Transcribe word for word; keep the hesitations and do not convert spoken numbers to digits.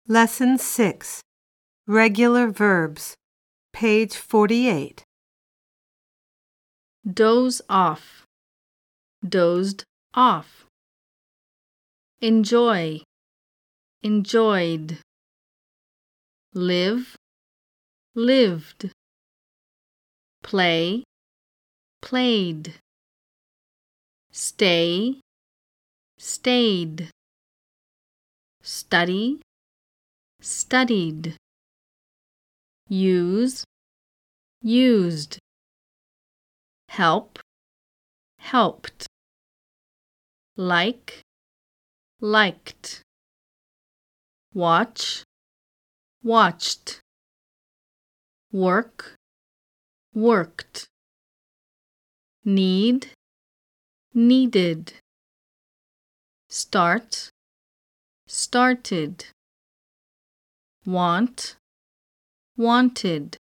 Lesson six, Regular Verbs, page forty-eight. Doze off, dozed off. Enjoy, enjoyed. Live, lived. Play, played. Stay, stayed. Study, studied. Use, used. Help, helped. Like, liked. Watch, watched. Work, worked. Need, needed. Start, started. Want, wanted.